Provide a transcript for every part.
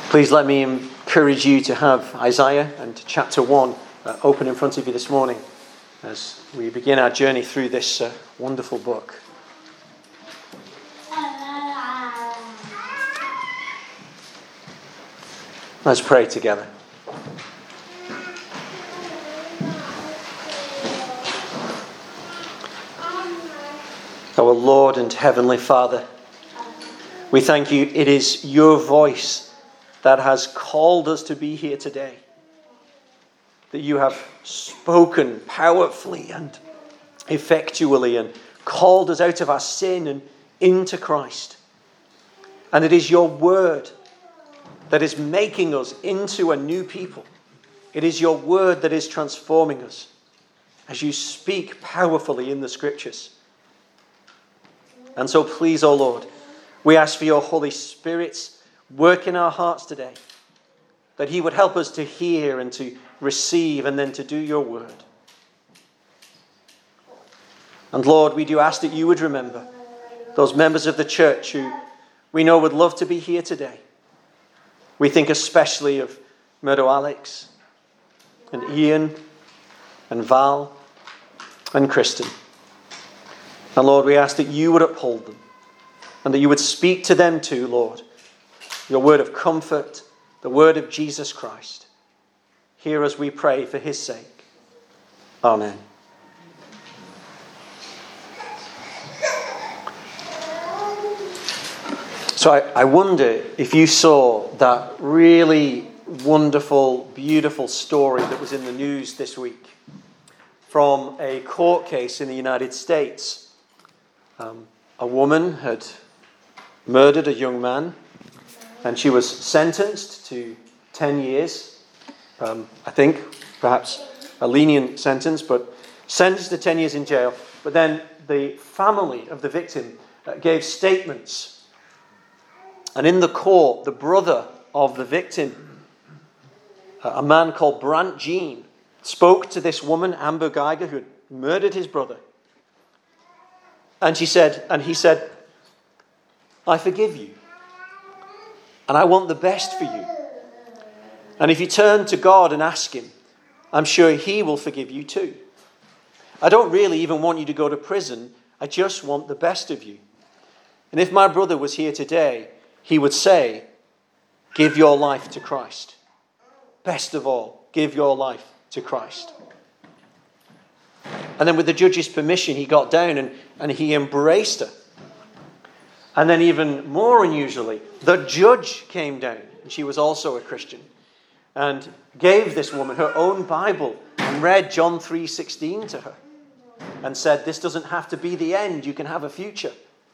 Please let me encourage you to have Isaiah and chapter 1 open in front of you this morning as we begin our journey through this wonderful book. Let's pray together. Our Lord and Heavenly Father, we thank you. It is your voice that has called us to be here today. That you have spoken powerfully and effectually and called us out of our sin and into Christ. And it is your word that is making us into a new people. It is your word that is transforming us as you speak powerfully in the scriptures. And so please, O Lord, we ask for your Holy Spirit's work in our hearts today, that he would help us to hear and to receive and then to do your word. And Lord, we do ask that you would remember those members of the church who we know would love to be here today. We think especially of Murdo Alex and Ian and Val and Kristen. And Lord, we ask that you would uphold them and that you would speak to them too, Lord. Your word of comfort, the word of Jesus Christ. Hear us, we pray, for his sake. Amen. So I wonder if you saw that really wonderful, beautiful story that was in the news this week from a court case in the United States. A woman had murdered a young man and she was sentenced to 10 years. I think perhaps a lenient sentence, but sentenced to 10 years in jail. But then the family of the victim gave statements. And in the court, the brother of the victim, a man called Brant Jean, spoke to this woman, Amber Geiger, who had murdered his brother. And he said, I forgive you. And I want the best for you. And if you turn to God and ask him, I'm sure he will forgive you too. I don't really even want you to go to prison. I just want the best of you. And if my brother was here today, he would say, give your life to Christ. Best of all, give your life to Christ. And then with the judge's permission, he got down and he embraced her. And then even more unusually, the judge came down, and she was also a Christian, and gave this woman her own Bible and read John 3:16 to her and said, this doesn't have to be the end, you can have a future.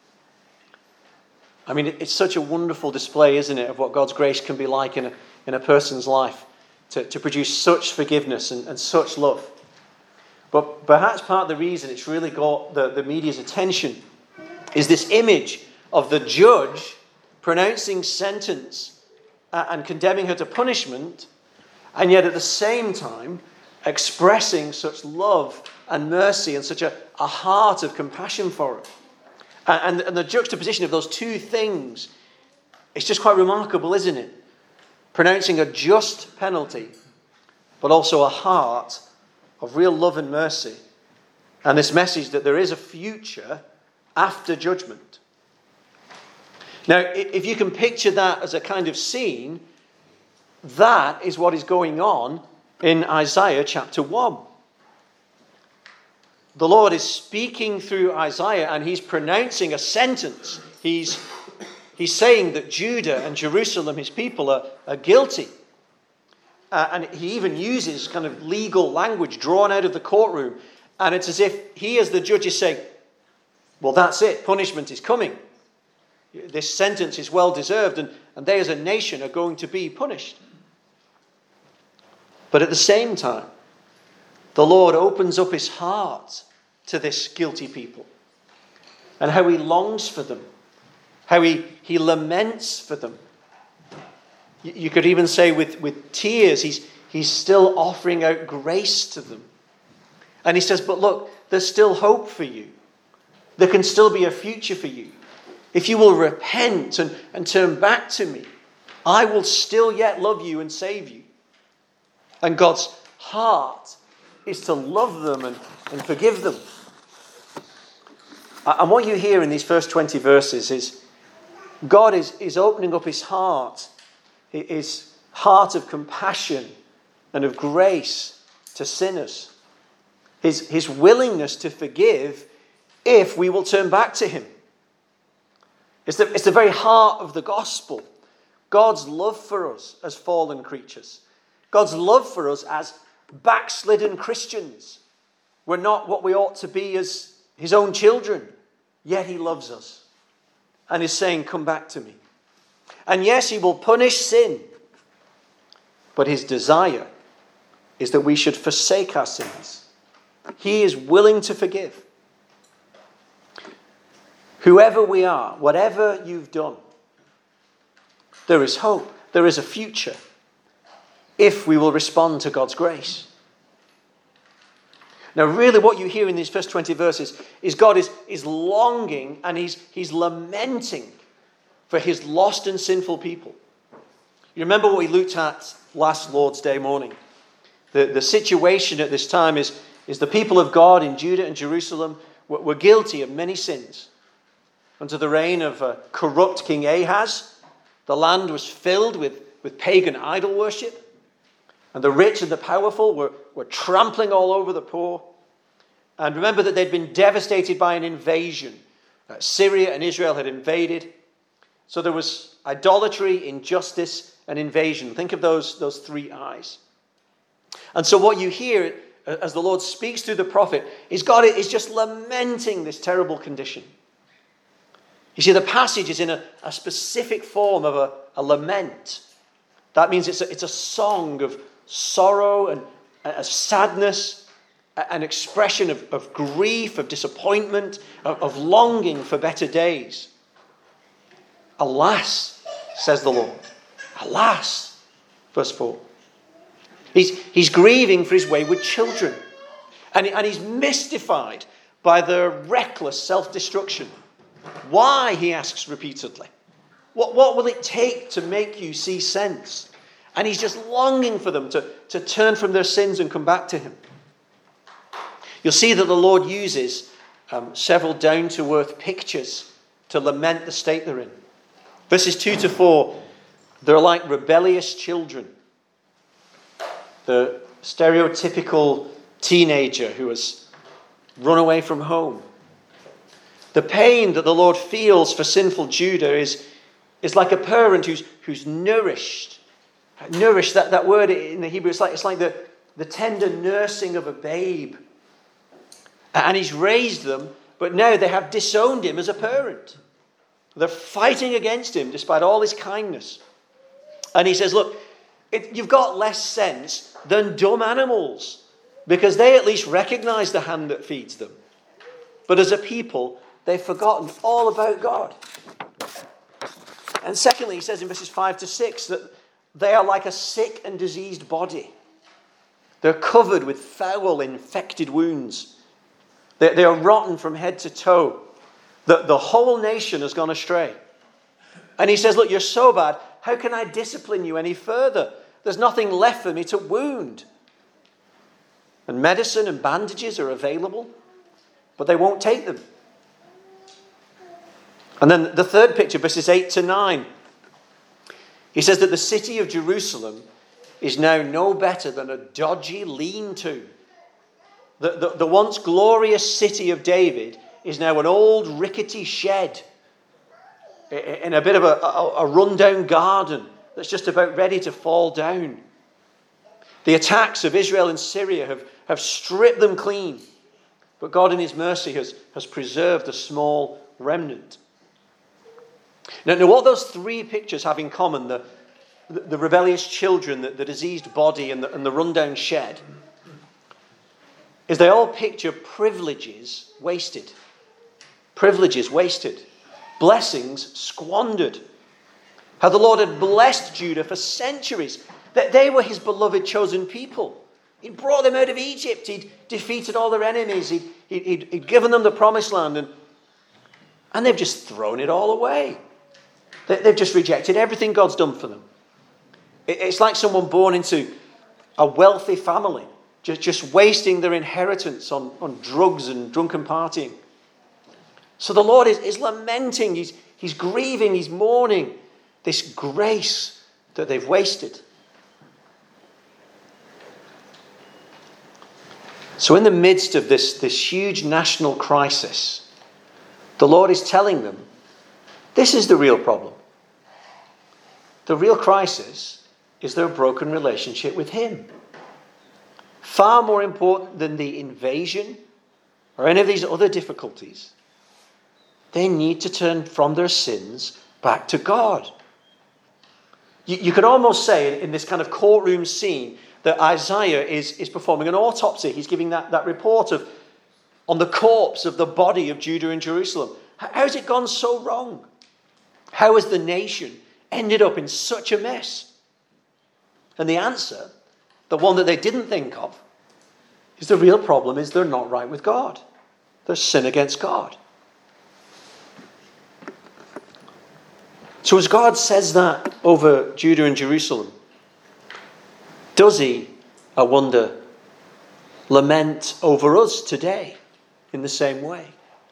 I mean, it's such a wonderful display, isn't it, of what God's grace can be like in a person's life, to produce such forgiveness and such love. But perhaps part of the reason it's really got the media's attention is this image of the judge pronouncing sentence and condemning her to punishment, and yet at the same time expressing such love and mercy and such a heart of compassion for her. And the juxtaposition of those two things, it's just quite remarkable, isn't it? Pronouncing a just penalty, but also a heart of real love and mercy. And this message that there is a future after judgment. Now, if you can picture that as a kind of scene, that is what is going on in Isaiah chapter 1. The Lord is speaking through Isaiah and he's pronouncing a sentence. He's saying that Judah and Jerusalem, his people, are guilty. And he even uses kind of legal language drawn out of the courtroom. And it's as if he, as the judge, is saying, well, that's it. Punishment is coming. This sentence is well deserved, and they as a nation are going to be punished. But at the same time, the Lord opens up his heart to this guilty people and how he longs for them, how he laments for them. You could even say with tears, he's still offering out grace to them. And he says, but look, there's still hope for you. There can still be a future for you. If you will repent and turn back to me, I will still yet love you and save you. And God's heart is to love them and forgive them. And what you hear in these first 20 verses is God is opening up his heart of compassion and of grace to sinners. His willingness to forgive if we will turn back to him. It's the very heart of the gospel. God's love for us as fallen creatures. God's love for us as backslidden Christians. We're not what we ought to be as his own children. Yet he loves us. And is saying, come back to me. And yes, he will punish sin. But his desire is that we should forsake our sins. He is willing to forgive. Whoever we are, whatever you've done, there is hope. There is a future if we will respond to God's grace. Now, really what you hear in these first 20 verses is God is longing and he's lamenting for his lost and sinful people. You remember what we looked at last Lord's Day morning? The situation at this time is the people of God in Judah and Jerusalem were guilty of many sins. Under the reign of corrupt King Ahaz, the land was filled with pagan idol worship. And the rich and the powerful were trampling all over the poor. And remember that they'd been devastated by an invasion. Syria and Israel had invaded. So there was idolatry, injustice, and invasion. Think of those three I's. And so what you hear as the Lord speaks through the prophet is God is just lamenting this terrible condition. You see, the passage is in a specific form of a lament. That means it's a song of sorrow and a sadness, an expression of grief, of disappointment, of longing for better days. Alas, says the Lord. Alas, verse 4. He's grieving for his wayward children. And he's mystified by their reckless self-destruction. Why, he asks repeatedly. What will it take to make you see sense? And he's just longing for them to turn from their sins and come back to him. You'll see that the Lord uses several down-to-earth pictures to lament the state they're in. Verses 2 to 4, they're like rebellious children. The stereotypical teenager who has run away from home. The pain that the Lord feels for sinful Judah is like a parent who's nourished. Nourish, that word in the Hebrew, it's like the tender nursing of a babe. And he's raised them, but now they have disowned him as a parent. They're fighting against him despite all his kindness. And he says, look, you've got less sense than dumb animals, because they at least recognize the hand that feeds them. But as a people, they've forgotten all about God. And secondly, he says in verses 5 to 6 that they are like a sick and diseased body. They're covered with foul, infected wounds. They are rotten from head to toe. The whole nation has gone astray. And he says, look, you're so bad, how can I discipline you any further? There's nothing left for me to wound. And medicine and bandages are available, but they won't take them. And then the third picture, verses 8 to 9. He says that the city of Jerusalem is now no better than a dodgy lean-to. The once glorious city of David is now an old rickety shed in a bit of a rundown garden that's just about ready to fall down. The attacks of Israel and Syria have stripped them clean, but God in his mercy has preserved a small remnant. Now what those three pictures have in common, the rebellious children, the diseased body, and the rundown shed, is they all picture privileges wasted. Privileges wasted. Blessings squandered. How the Lord had blessed Judah for centuries. That they were his beloved chosen people. He'd brought them out of Egypt. He'd defeated all their enemies. He'd given them the promised land. And they've just thrown it all away. They've just rejected everything God's done for them. It's like someone born into a wealthy family, just wasting their inheritance on drugs and drunken partying. So the Lord is lamenting, he's grieving, he's mourning this grace that they've wasted. So in the midst of this huge national crisis, the Lord is telling them, this is the real problem. The real crisis is their broken relationship with him. Far more important than the invasion or any of these other difficulties, they need to turn from their sins back to God. You could almost say in this kind of courtroom scene that Isaiah is performing an autopsy. He's giving that report on the corpse of the body of Judah and Jerusalem. How has it gone so wrong? How has the nation ended up in such a mess? And the answer, the one that they didn't think of, is the real problem is they're not right with God. There's sin against God. So as God says that over Judah and Jerusalem, does he, I wonder, lament over us today in the same way?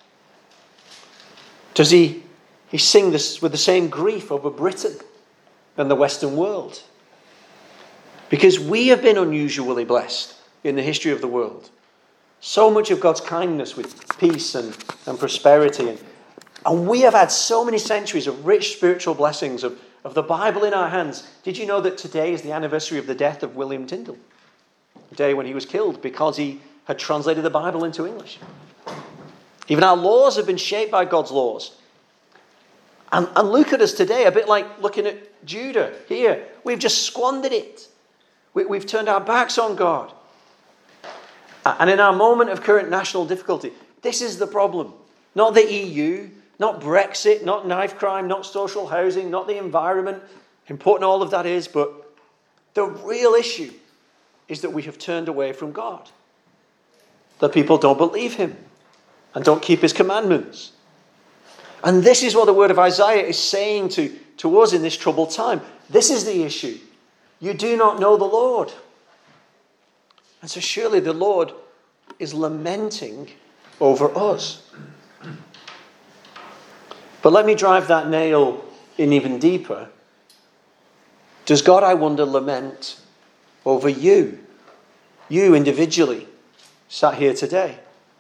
Does he sing this with the same grief over Britain and the Western world? Because we have been unusually blessed in the history of the world. So much of God's kindness with peace and prosperity. And we have had so many centuries of rich spiritual blessings of the Bible in our hands. Did you know that today is the anniversary of the death of William Tyndale? The day when he was killed because he had translated the Bible into English. Even our laws have been shaped by God's laws. And look at us today, a bit like looking at Judah here. We've just squandered it. We've turned our backs on God. And in our moment of current national difficulty, this is the problem. Not the EU, not Brexit, not knife crime, not social housing, not the environment. Important all of that is, but the real issue is that we have turned away from God. That people don't believe him and don't keep his commandments. And this is what the word of Isaiah is saying to us in this troubled time. This is the issue. You do not know the Lord. And so surely the Lord is lamenting over us. But let me drive that nail in even deeper. Does God, I wonder, lament over you? You individually, sat here today.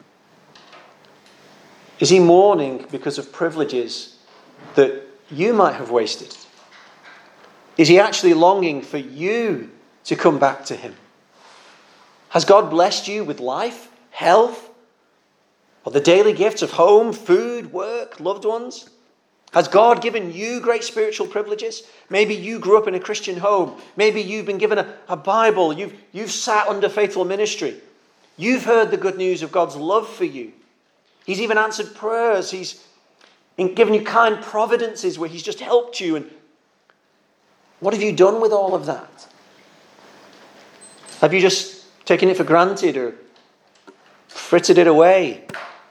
Is he mourning because of privileges that you might have wasted? Is he actually longing for you to come back to him? Has God blessed you with life, health, or the daily gifts of home, food, work, loved ones? Has God given you great spiritual privileges? Maybe you grew up in a Christian home. Maybe you've been given a Bible. You've sat under faithful ministry. You've heard the good news of God's love for you. He's even answered prayers. He's given you kind providences where he's just helped you. And what have you done with all of that? Have you just taken it for granted or frittered it away?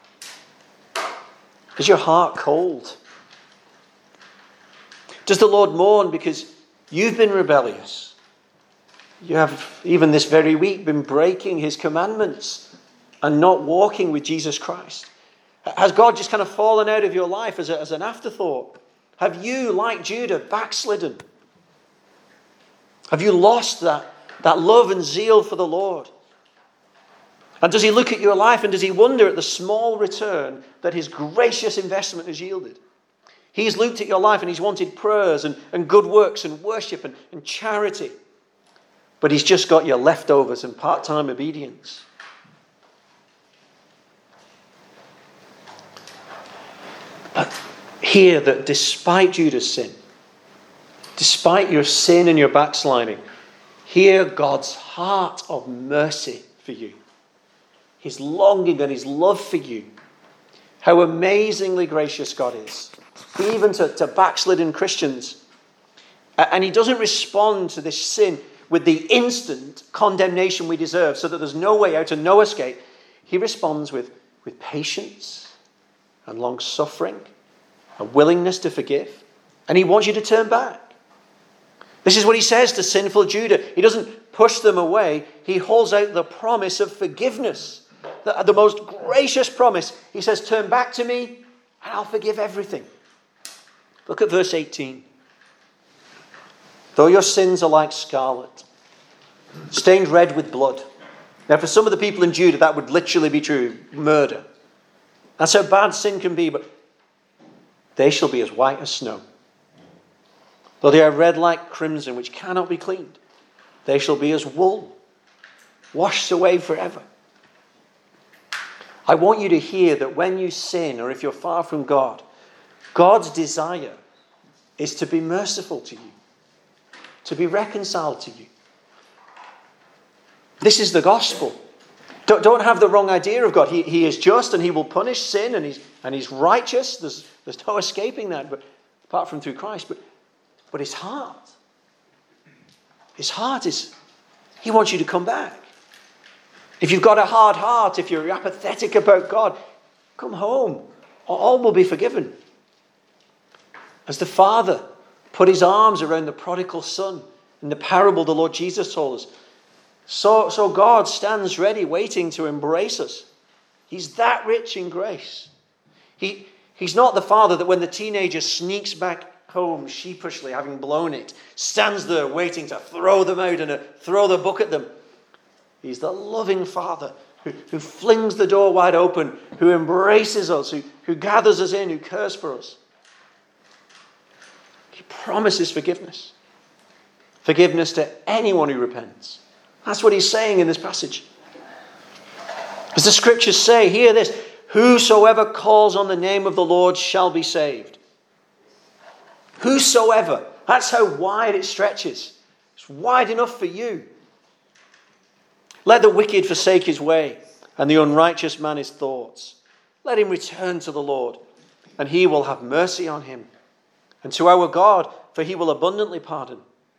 Is your heart cold? Does the Lord mourn because you've been rebellious? You have, even this very week, been breaking his commandments and not walking with Jesus Christ. Has God just kind of fallen out of your life as an afterthought? Have you, like Judah, backslidden? Have you lost that love and zeal for the Lord? And does he look at your life and does he wonder at the small return that his gracious investment has yielded? He's looked at your life and he's wanted prayers and good works and worship and charity. But he's just got your leftovers and part-time obedience. But hear that despite Judah's sin, despite your sin and your backsliding, hear God's heart of mercy for you. His longing and his love for you. How amazingly gracious God is. Even to backslidden Christians. And he doesn't respond to this sin with the instant condemnation we deserve so that there's no way out and no escape. He responds with patience and long-suffering, a willingness to forgive. And he wants you to turn back. This is what he says to sinful Judah. He doesn't push them away. He holds out the promise of forgiveness, the most gracious promise. He says, turn back to me and I'll forgive everything. Look at verse 18. Though your sins are like scarlet, stained red with blood. Now, for some of the people in Judah, that would literally be true. Murder. That's how bad sin can be, but they shall be as white as snow. Though they are red like crimson, which cannot be cleaned, they shall be as wool, washed away forever. I want you to hear that when you sin, or if you're far from God, God's desire is to be merciful to you, to be reconciled to you. This is the gospel. Don't have the wrong idea of God. He is just and he will punish sin and he's righteous. There's no escaping that, but apart from through Christ. But his heart is, he wants you to come back. If you've got a hard heart, if you're apathetic about God, come home. All will be forgiven. As the Father put his arms around the prodigal son in the parable the Lord Jesus told us, so God stands ready, waiting to embrace us. He's that rich in grace. He's not the father that when the teenager sneaks back home sheepishly, having blown it, stands there waiting to throw them out and throw the book at them. He's the loving Father who flings the door wide open, who embraces us, who gathers us in, who cares for us. He promises forgiveness. Forgiveness to anyone who repents. That's what he's saying in this passage. As the scriptures say, hear this: whosoever calls on the name of the Lord shall be saved. Whosoever. That's how wide it stretches. It's wide enough for you. Let the wicked forsake his way, and the unrighteous man his thoughts. Let him return to the Lord, and he will have mercy on him. And to our God, for he will abundantly pardon.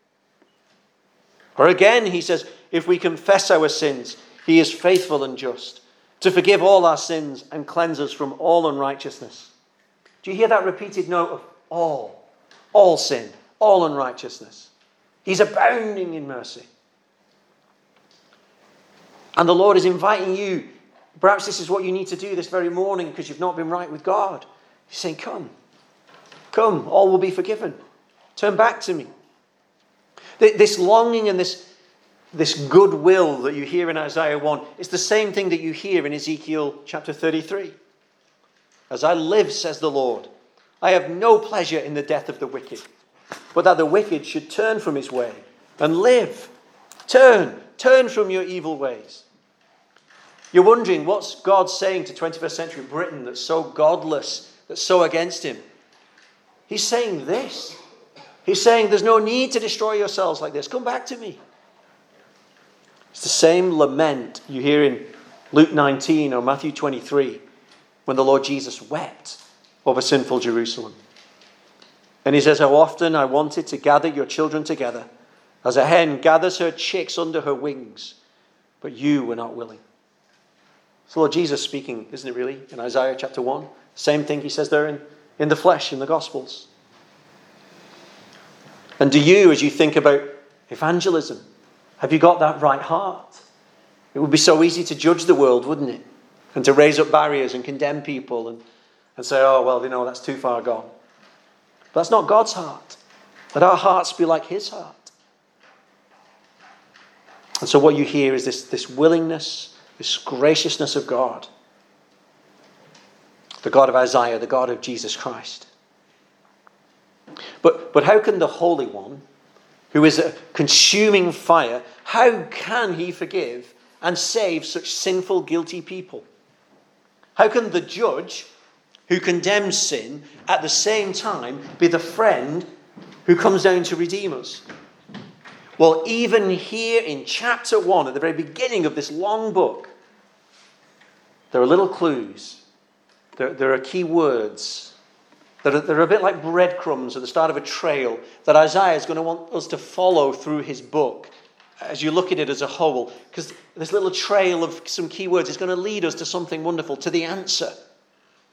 Or again, he says, if we confess our sins, he is faithful and just to forgive all our sins and cleanse us from all unrighteousness. Do you hear that repeated note of all? All sin, all unrighteousness. He's abounding in mercy. And the Lord is inviting you. Perhaps this is what you need to do this very morning because you've not been right with God. He's saying, come, all will be forgiven. Turn back to me. This longing and this goodwill that you hear in Isaiah 1, it's the same thing that you hear in Ezekiel chapter 33. As I live, says the Lord, I have no pleasure in the death of the wicked, but that the wicked should turn from his way and live. Turn from your evil ways. You're wondering, what's God saying to 21st century Britain that's so godless, that's so against him? He's saying this. He's saying there's no need to destroy yourselves like this. Come back to me. It's the same lament you hear in Luke 19 or Matthew 23 when the Lord Jesus wept over sinful Jerusalem. And he says, how often I wanted to gather your children together as a hen gathers her chicks under her wings, but you were not willing. It's the Lord Jesus speaking, isn't it really, in Isaiah chapter 1? Same thing he says there in the flesh, in the Gospels. And do you, as you think about evangelism, have you got that right heart? It would be so easy to judge the world, wouldn't it? And to raise up barriers and condemn people and say, oh, well, that's too far gone. But that's not God's heart. Let our hearts be like his heart. And so what you hear is this willingness, this graciousness of God. The God of Isaiah, the God of Jesus Christ. But how can the Holy One, who is a consuming fire, how can he forgive and save such sinful, guilty people? How can the judge who condemns sin at the same time be the friend who comes down to redeem us? Well, even here in chapter 1, at the very beginning of this long book, there are little clues. There are key words. They're a bit like breadcrumbs at the start of a trail that Isaiah is going to want us to follow through his book as you look at it as a whole. Because this little trail of some key words is going to lead us to something wonderful, to the answer.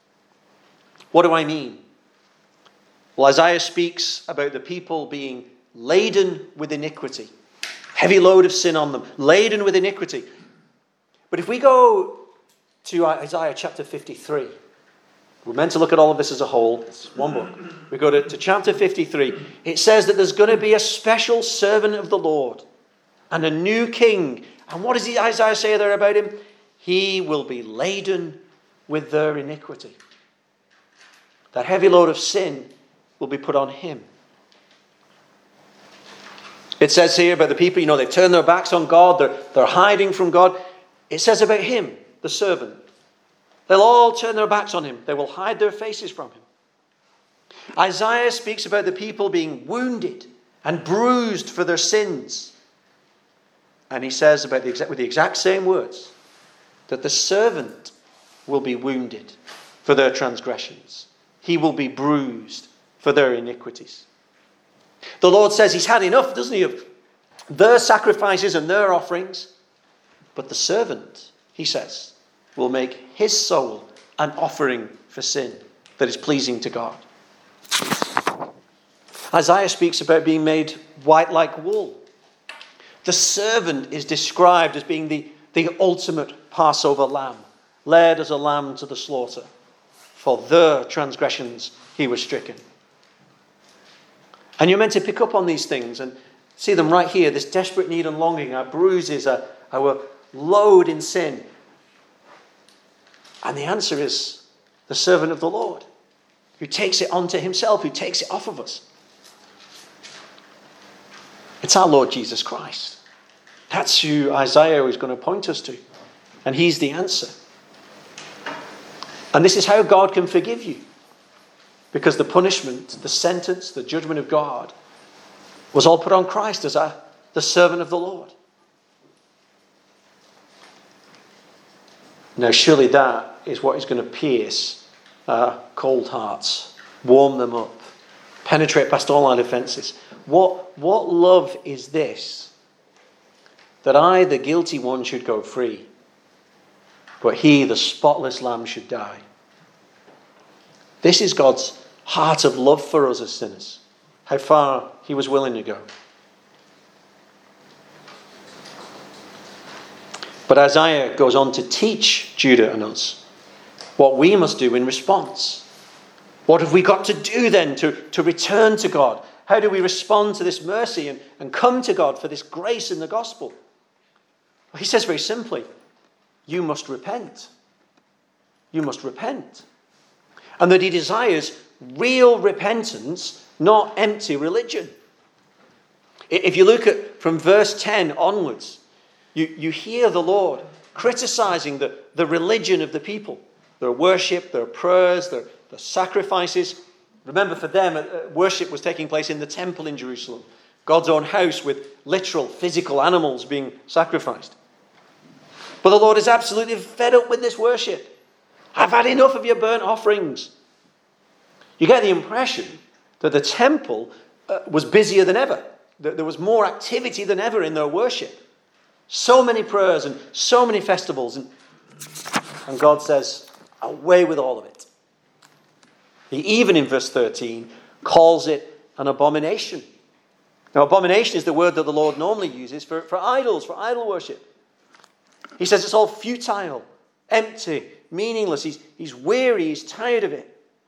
What do I mean? Well, Isaiah speaks about the people being laden with iniquity. Heavy load of sin on them, laden with iniquity. But if we go to Isaiah chapter 53, we're meant to look at all of this as a whole. It's one book. We go to chapter 53. It says that there's going to be a special servant of the Lord and a new king. And what does Isaiah say there about him? He will be laden with their iniquity. That heavy load of sin will be put on him. It says here about the people, they've turned their backs on God. They're hiding from God. It says about him, the servant. They'll all turn their backs on him. They will hide their faces from him. Isaiah speaks about the people being wounded and bruised for their sins. And he says with the exact same words that the servant will be wounded for their transgressions. He will be bruised for their iniquities. The Lord says he's had enough, doesn't he, of their sacrifices and their offerings. But the servant, he says, will make his soul an offering for sin that is pleasing to God. Isaiah speaks about being made white like wool. The servant is described as being the ultimate Passover lamb, led as a lamb to the slaughter. For their transgressions he was stricken. And you're meant to pick up on these things and see them right here. This desperate need and longing, our bruises, our load in sin. And the answer is the servant of the Lord, who takes it onto himself, who takes it off of us. It's our Lord Jesus Christ. That's who Isaiah is going to point us to. And he's the answer. And this is how God can forgive you. Because the punishment, the sentence, the judgment of God was all put on Christ as the servant of the Lord. Now surely that is what is going to pierce cold hearts, warm them up, penetrate past all our defences. What love is this? That I, the guilty one, should go free, but he, the spotless lamb, should die. This is God's heart of love for us as sinners. How far he was willing to go. But Isaiah goes on to teach Judah and us what we must do in response. What have we got to do then to return to God? How do we respond to this mercy and come to God for this grace in the gospel? Well, he says very simply, you must repent. You must repent. And that he desires real repentance, not empty religion. If you look at from verse 10 onwards, you hear the Lord criticizing the religion of the people. Their worship, their prayers, their sacrifices. Remember, for them, worship was taking place in the temple in Jerusalem. God's own house with literal, physical animals being sacrificed. But the Lord is absolutely fed up with this worship. I've had enough of your burnt offerings. You get the impression that the temple was busier than ever. That there was more activity than ever in their worship. So many prayers and so many festivals. And God says, away with all of it. He even in verse 13 calls it an abomination. Now, abomination is the word that the Lord normally uses for idols, for idol worship. He says it's all futile, empty, meaningless. He's weary, he's tired of it.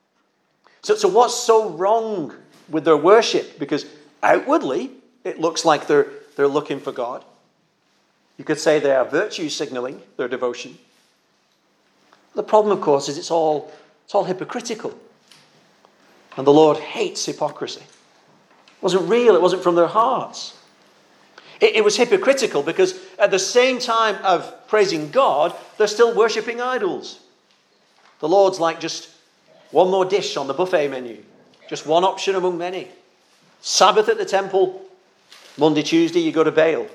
So what's so wrong with their worship? Because outwardly, it looks like they're looking for God. You could say they are virtue signaling their devotion. The problem, of course, is it's all hypocritical. And the Lord hates hypocrisy. It wasn't real. It wasn't from their hearts. It was hypocritical because at the same time of praising God, they're still worshipping idols. The Lord's like just one more dish on the buffet menu. Just one option among many. Sabbath at the temple. Monday, Tuesday, you go to Baal.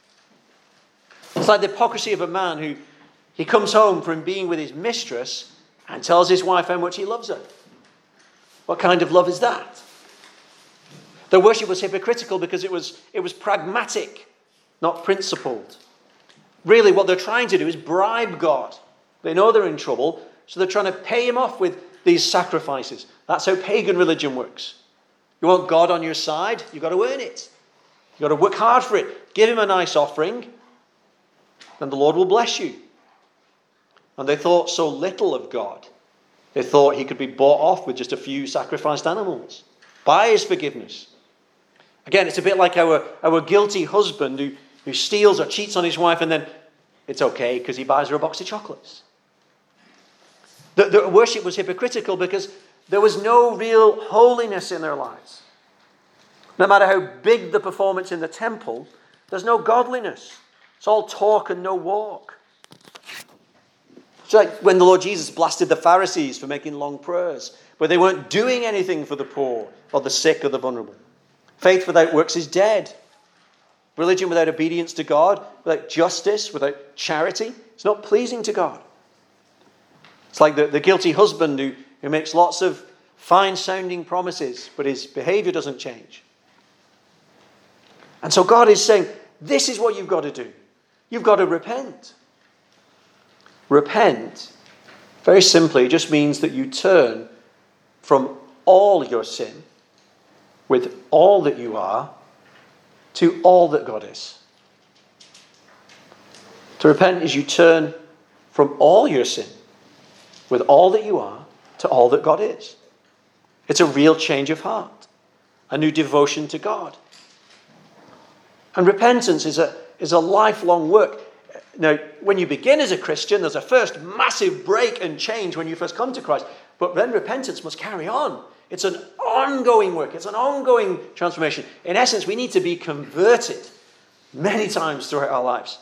It's like the hypocrisy of a man who he comes home from being with his mistress and tells his wife how much he loves her. What kind of love is that? Their worship was hypocritical because it was pragmatic, not principled. Really, what they're trying to do is bribe God. They know they're in trouble, so they're trying to pay him off with these sacrifices. That's how pagan religion works. You want God on your side? You've got to earn it. You've got to work hard for it. Give him a nice offering, and the Lord will bless you. And they thought so little of God. They thought he could be bought off with just a few sacrificed animals. Buy his forgiveness. Again, it's a bit like our guilty husband who steals or cheats on his wife, and then it's okay because he buys her a box of chocolates. The worship was hypocritical because there was no real holiness in their lives. No matter how big the performance in the temple, there's no godliness. It's all talk and no walk. It's like when the Lord Jesus blasted the Pharisees for making long prayers, but they weren't doing anything for the poor or the sick or the vulnerable. Faith without works is dead. Religion without obedience to God, without justice, without charity, it's not pleasing to God. It's like the guilty husband who makes lots of fine-sounding promises, but his behavior doesn't change. And so God is saying, this is what you've got to do. You've got to repent. Repent, very simply, just means that you turn from all your sin, with all that you are, to all that God is. To repent is you turn from all your sin, with all that you are, to all that God is. It's a real change of heart, a new devotion to God. And repentance is a lifelong work. Now, when you begin as a Christian, there's a first massive break and change when you first come to Christ. But then repentance must carry on. It's an ongoing work. It's an ongoing transformation. In essence, we need to be converted many times throughout our lives.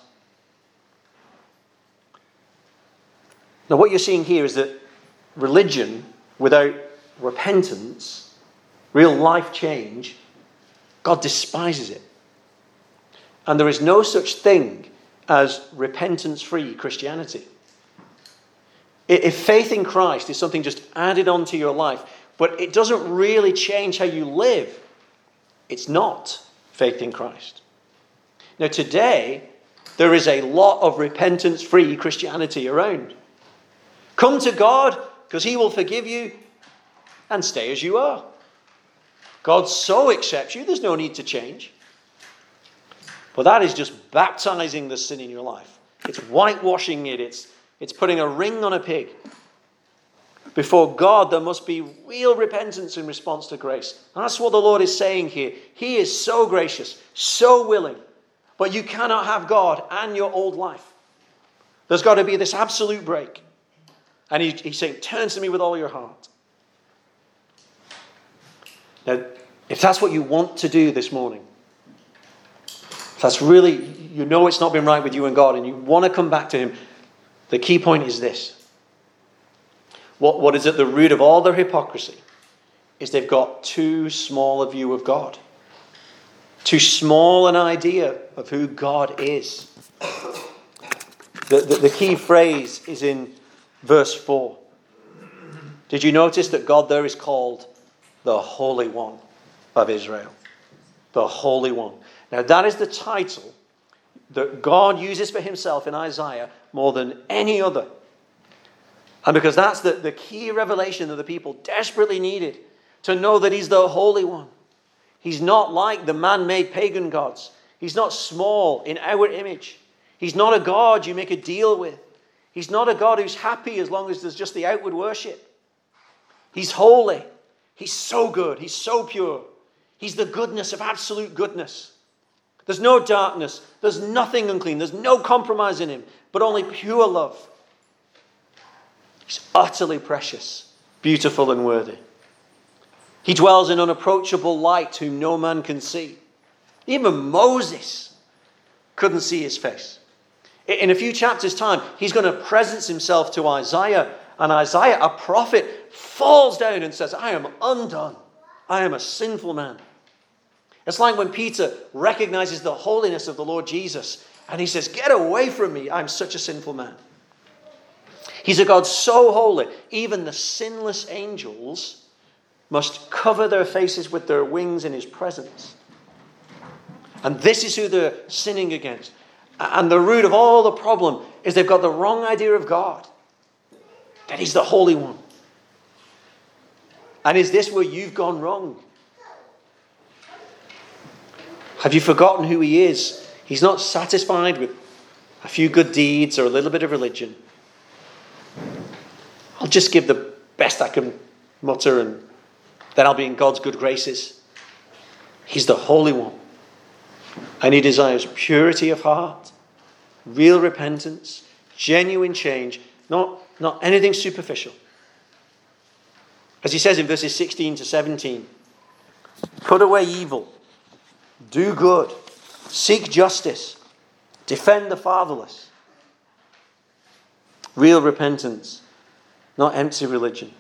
Now, what you're seeing here is that religion without repentance, real life change, God despises it. And there is no such thing as repentance-free Christianity. If faith in Christ is something just added onto your life, but it doesn't really change how you live, it's not faith in Christ. Now today, there is a lot of repentance-free Christianity around. Come to God because he will forgive you and stay as you are. God so accepts you, there's no need to change. But that is just baptizing the sin in your life. It's whitewashing it. It's putting a ring on a pig. Before God, there must be real repentance in response to grace. And that's what the Lord is saying here. He is so gracious, so willing. But you cannot have God and your old life. There's got to be this absolute break. And he's saying, turn to me with all your heart. Now, if that's what you want to do this morning, that's really, you know it's not been right with you and God, and you want to come back to him, the key point is this. What is at the root of all their hypocrisy is they've got too small a view of God. Too small an idea of who God is. The key phrase is in verse 4. Did you notice that God there is called the Holy One of Israel? The Holy One. Now that is the title that God uses for himself in Isaiah more than any other. And because that's the key revelation that the people desperately needed, to know that he's the Holy One. He's not like the man-made pagan gods. He's not small in our image. He's not a God you make a deal with. He's not a God who's happy as long as there's just the outward worship. He's holy. He's so good. He's so pure. He's the goodness of absolute goodness. There's no darkness. There's nothing unclean. There's no compromise in him, but only pure love. He's utterly precious, beautiful and worthy. He dwells in unapproachable light whom no man can see. Even Moses couldn't see his face. In a few chapters' time, he's going to present himself to Isaiah, and Isaiah, a prophet, falls down and says, I am undone. I am a sinful man. It's like when Peter recognizes the holiness of the Lord Jesus and he says, get away from me, I'm such a sinful man. He's a God so holy, even the sinless angels must cover their faces with their wings in his presence. And this is who they're sinning against. And the root of all the problem is they've got the wrong idea of God, that he's the Holy One. And is this where you've gone wrong? Have you forgotten who he is? He's not satisfied with a few good deeds or a little bit of religion. I'll just give the best I can mutter and then I'll be in God's good graces. He's the Holy One. And he desires purity of heart, real repentance, genuine change, not anything superficial. As he says in verses 16 to 17, put away evil, do good, seek justice, defend the fatherless. Real repentance, not empty religion.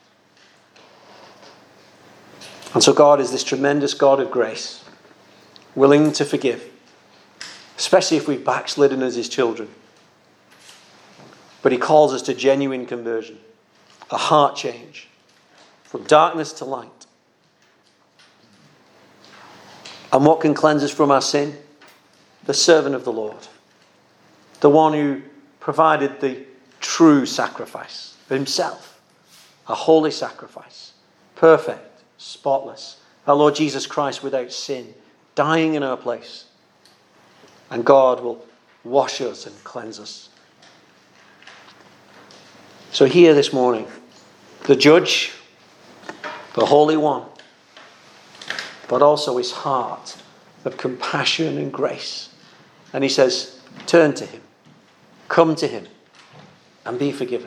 And so God is this tremendous God of grace, willing to forgive, especially if we've backslidden as his children. But he calls us to genuine conversion, a heart change, from darkness to light. And what can cleanse us from our sin? The servant of the Lord, the one who provided the true sacrifice for himself, a holy sacrifice, perfect, spotless, our Lord Jesus Christ without sin, dying in our place. And God will wash us and cleanse us. So here this morning, the judge, the Holy One, but also his heart of compassion and grace. And he says, turn to him, come to him, and be forgiven.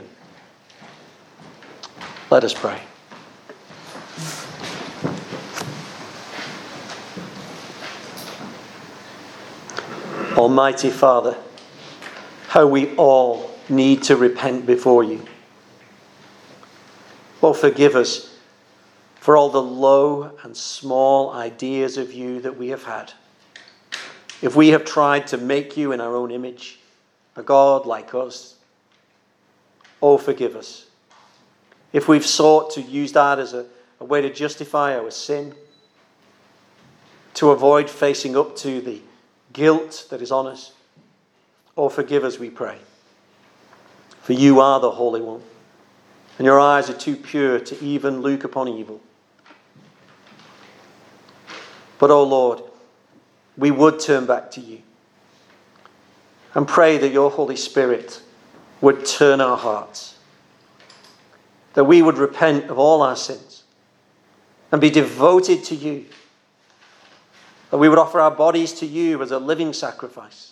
Let us pray. Almighty Father, how we all need to repent before you. Oh, forgive us for all the low and small ideas of you that we have had. If we have tried to make you in our own image, a God like us, oh, forgive us. If we've sought to use that as a way to justify our sin, to avoid facing up to the guilt that is on us, oh, forgive us, we pray. For you are the Holy One, and your eyes are too pure to even look upon evil. But, oh Lord, we would turn back to you and pray that your Holy Spirit would turn our hearts, that we would repent of all our sins and be devoted to you, that we would offer our bodies to you as a living sacrifice,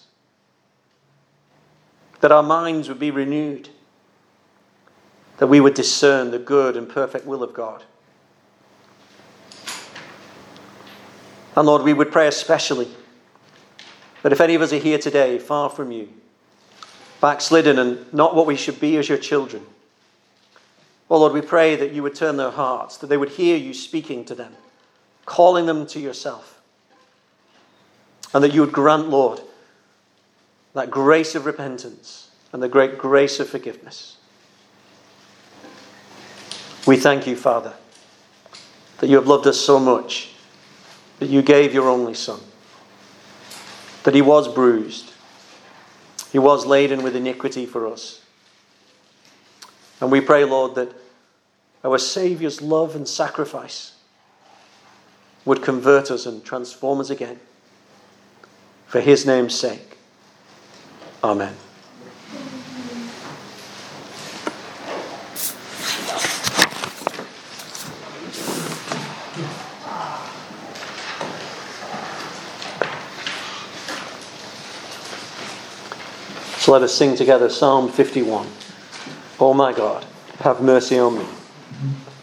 that our minds would be renewed, that we would discern the good and perfect will of God. And Lord, we would pray especially that if any of us are here today far from you, backslidden and not what we should be as your children, oh Lord, we pray that you would turn their hearts, that they would hear you speaking to them, calling them to yourself. And that you would grant, Lord, that grace of repentance and the great grace of forgiveness. We thank you, Father, that you have loved us so much, that you gave your only Son, that he was bruised, he was laden with iniquity for us. And we pray, Lord, that our Saviour's love and sacrifice would convert us and transform us again. For his name's sake. Amen. So let us sing together Psalm 51. Oh my God, have mercy on me.